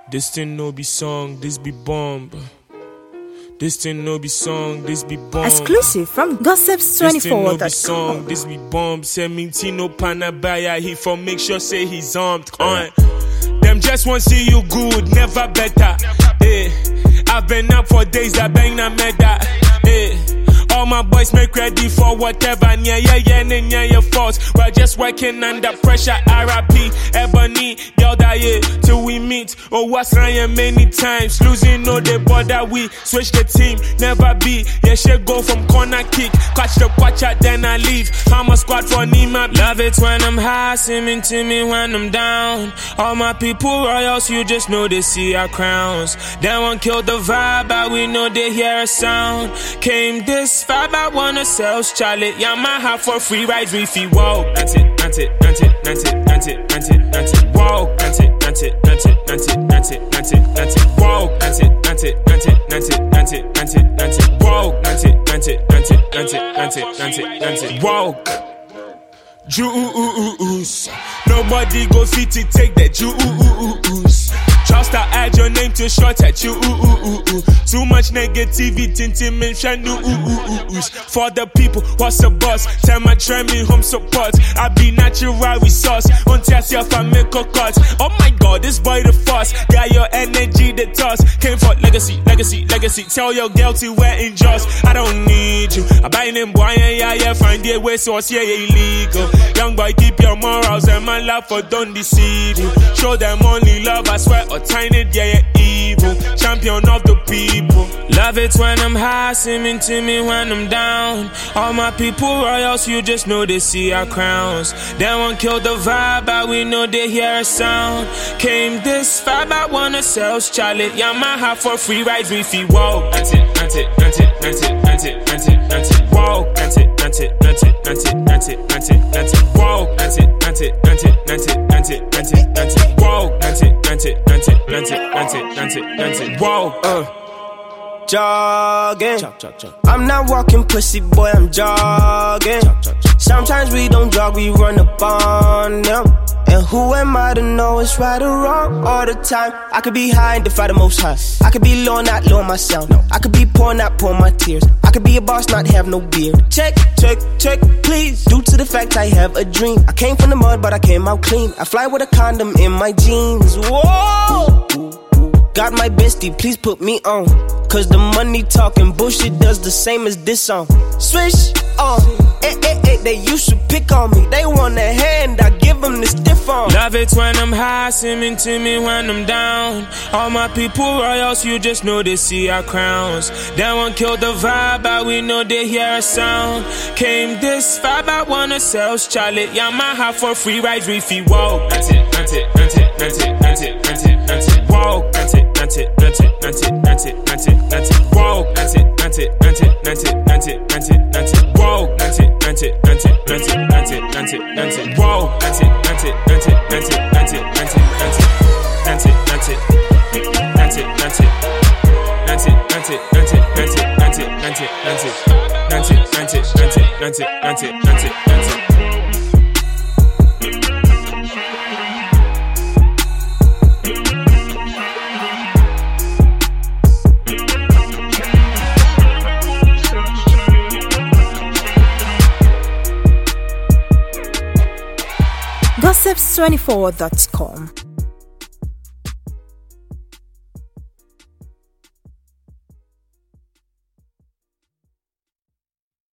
This thing no be song, this be bomb. This thing no be song, this be bomb. Exclusive from Gossips24.com. This thing no be song, this be bomb. Sementino Panabaya, he for make sure say he's armed. Them just want see you good, never better. I've been up for days, I bang na meda. All my boys make ready for whatever. Yeah, force. We're just working under pressure. RIP, Ebony, girl die till we meet. Oh, what's Ryan many times. Losing no they bother. We switch the team, never be. Yeah, she go from corner kick. Catch the quatcha, then I leave. I'm a squad for Nima. Love it when I'm high, seeming to me when I'm down. All my people royals, you just know they see our crowns. They won't kill the vibe, but we know they hear a sound. Came this far, I wanna sell Charlie. Yamaha for free rides, reefy. Whoa, that's it, walk, that's it, whoa, that's it, whoa, that's it, whoa. Juice. Nobody go fit to take that juice. Trust I add your name to short at you. Too much negativity, mention for the people, what's the boss? Tell my try me home support. I be natural resource. Until yourself I make a cut. Oh my god, this boy the force. Got your energy the toss. Came for legacy. Tell your girl to wear in just. I don't need you. I buy them boy, yeah. Find their way source, yeah, illegal. Young boy, keep your morals and my love for don't deceive you. Show them only love, I swear, or tiny, yeah, evil. Champion of the people. Love it when I'm high, seeming to me when I'm down. All my people royals, you just know they see our crowns. They won't kill the vibe, but we know they hear a sound. Came this far, I wanna sell Charlie. Yamaha for free rides, reefy. Whoa, that's it, whoa, that's it, whoa, whoa, jogging. I'm not walking pussy, boy, I'm jogging. Sometimes we don't jog, we run up on them. And who am I to know it's right or wrong all the time? I could be high and defy the most high. I could be low, not low myself. I could be poor, not pour my tears. I could be a boss, not have no beard. Check, please. Due to the fact I have a dream. I came from the mud, but I came out clean. I fly with a condom in my jeans. Whoa! Got my bestie, please put me on. Cause the money talking bullshit does the same as this song. Switch on. They used to pick on me. They want a hand, I give them the stiff arm. Love it when I'm high, seeming to me when I'm down. All my people royals, you just know they see our crowns. They won't kill the vibe, but we know they hear a sound. Came this far, I wanna sell Charlie. Yamaha for free rides, reefy. Whoa, that's it, whoa, that's it, whoa, that's it, whoa, that's it, whoa, that's it, Gossips24.com.